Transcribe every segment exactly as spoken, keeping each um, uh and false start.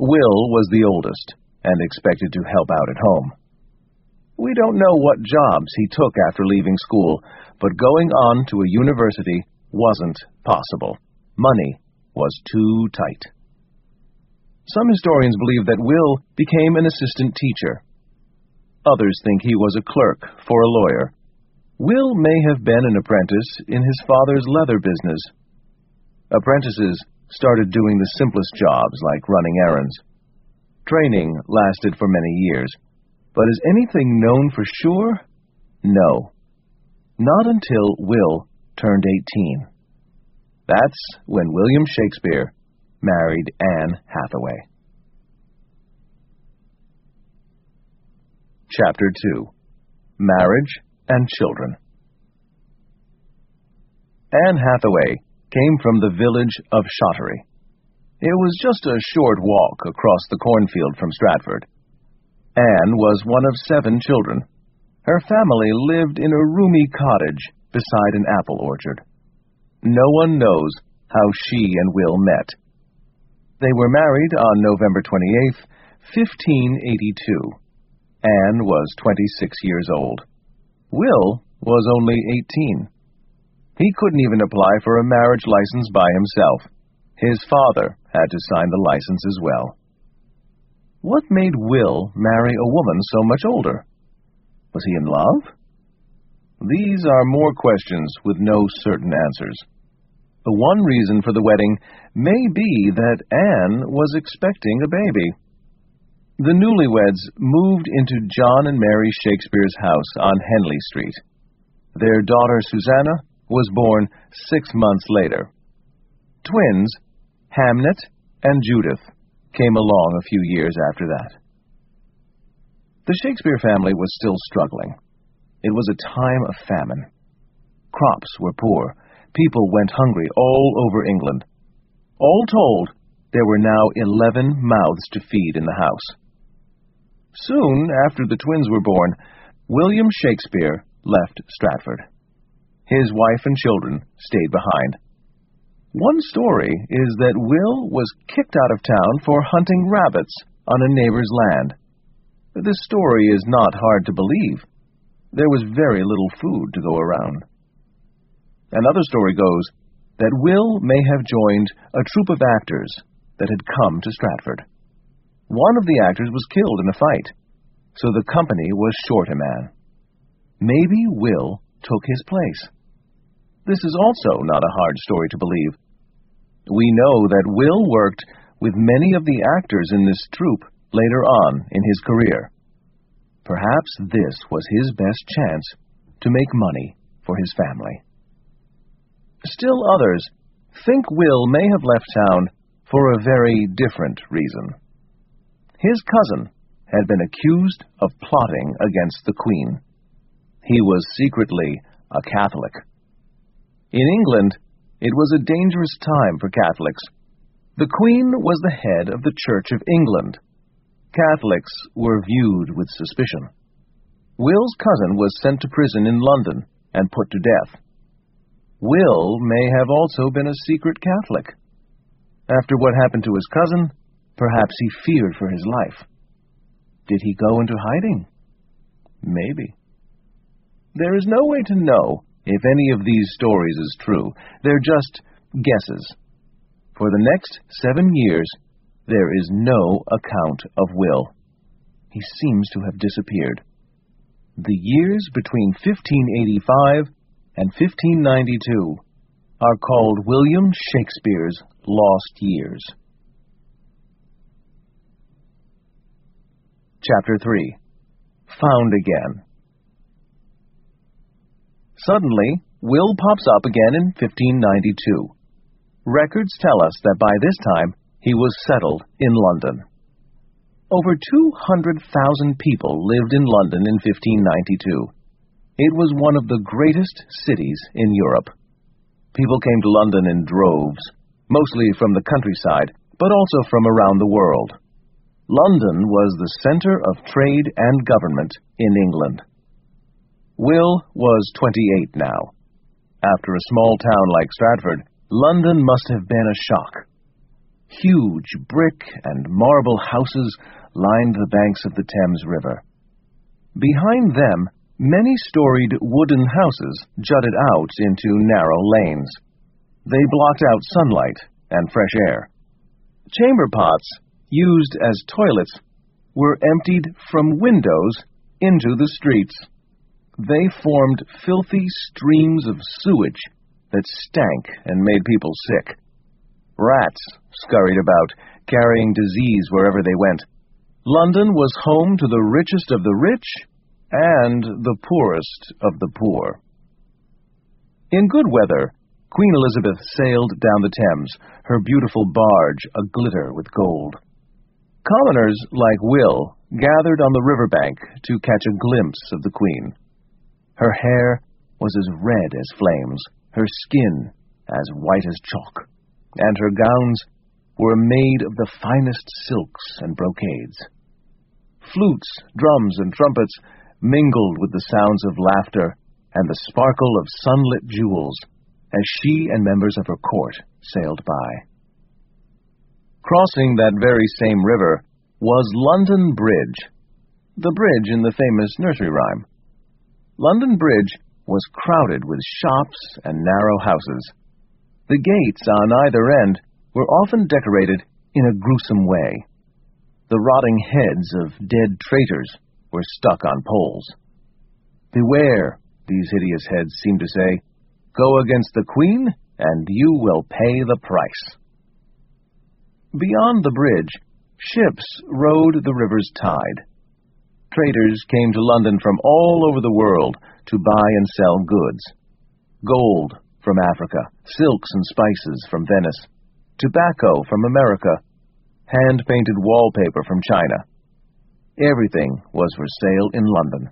Will was the oldest and expected to help out at home. We don't know what jobs he took after leaving school, but going on to a university wasn't possible. Money was too tight. Some historians believe that Will became an assistant teacher. Others think he was a clerk for a lawyer. Will may have been an apprentice in his father's leather business. Apprentices started doing the simplest jobs like running errands. Training lasted for many years, but is anything known for sure? No. Not until Will turned eighteen. That's when William Shakespeare married Anne Hathaway. Chapter two. Marriage and Children. Anne Hathaway came from the village of Shottery. It was just a short walk across the cornfield from Stratford. Anne was one of seven children. Her family lived in a roomy cottage beside an apple orchard. No one knows how she and Will met. They were married on November twenty-eighth, fifteen eighty-two. Anne was twenty-six years old. Will was only eighteen. He couldn't even apply for a marriage license by himself. His father had to sign the license as well. What made Will marry a woman so much older? Was he in love? These are more questions with no certain answers. The one reason for the wedding may be that Anne was expecting a baby. The newlyweds moved into John and Mary Shakespeare's house on Henley Street. Their daughter Susanna was born six months later. Twins, Hamnet and Judith, came along a few years after that. The Shakespeare family was still struggling. It was a time of famine. Crops were poor. People went hungry all over England. All told, there were now eleven mouths to feed in the house. Soon after the twins were born, William Shakespeare left Stratford. His wife and children stayed behind. One story is that Will was kicked out of town for hunting rabbits on a neighbor's land. This story is not hard to believe. There was very little food to go around. Another story goes that Will may have joined a troupe of actors that had come to Stratford. One of the actors was killed in a fight, so the company was short a man. Maybe Will took his place. This is also not a hard story to believe. We know that Will worked with many of the actors in this troupe later on in his career. Perhaps this was his best chance to make money for his family. Still others think Will may have left town for a very different reason. His cousin had been accused of plotting against the Queen. He was secretly a Catholic. In England, it was a dangerous time for Catholics. The Queen was the head of the Church of England. Catholics were viewed with suspicion. Will's cousin was sent to prison in London and put to death. Will may have also been a secret Catholic. After what happened to his cousin, perhaps he feared for his life. Did he go into hiding? Maybe. There is no way to know if any of these stories is true. They're just guesses. For the next seven years, there is no account of Will. He seems to have disappeared. The years between fifteen eighty-five and fifteen ninety-two are called William Shakespeare's lost years. Chapter three. Found Again. Suddenly, Will pops up again in fifteen ninety-two. Records tell us that by this time, he was settled in London. Over two hundred thousand people lived in London in fifteen ninety-two. It was one of the greatest cities in Europe. People came to London in droves, mostly from the countryside, but also from around the world. London was the center of trade and government in England. Will was twenty-eight now. After a small town like Stratford, London must have been a shock. Huge brick and marble houses lined the banks of the Thames River. Behind them, many-storied wooden houses jutted out into narrow lanes. They blocked out sunlight and fresh air. Chamber pots, used as toilets, were emptied from windows into the streets. They formed filthy streams of sewage that stank and made people sick. Rats scurried about, carrying disease wherever they went. London was home to the richest of the rich and the poorest of the poor. In good weather, Queen Elizabeth sailed down the Thames, her beautiful barge aglitter with gold. Commoners like Will gathered on the riverbank to catch a glimpse of the Queen. Her hair was as red as flames, her skin as white as chalk, and her gowns were made of the finest silks and brocades. Flutes, drums, and trumpets mingled with the sounds of laughter and the sparkle of sunlit jewels as she and members of her court sailed by. Crossing that very same river was London Bridge, the bridge in the famous nursery rhyme. London Bridge was crowded with shops and narrow houses. The gates on either end were often decorated in a gruesome way. The rotting heads of dead traitors were stuck on poles. "Beware," these hideous heads seemed to say. "Go against the Queen, and you will pay the price." Beyond the bridge, ships rode the river's tide. Traders came to London from all over the world to buy and sell goods. Gold from Africa, silks and spices from Venice, tobacco from America, hand-painted wallpaper from China. Everything was for sale in London.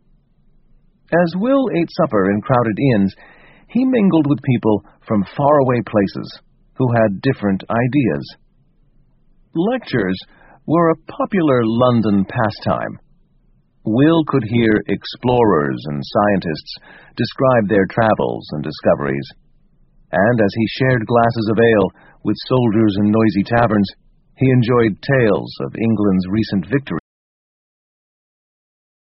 As Will ate supper in crowded inns, he mingled with people from faraway places who had different ideas. Lectures were a popular London pastime. Will could hear explorers and scientists describe their travels and discoveries, and as he shared glasses of ale with soldiers in noisy taverns, he enjoyed tales of England's recent victories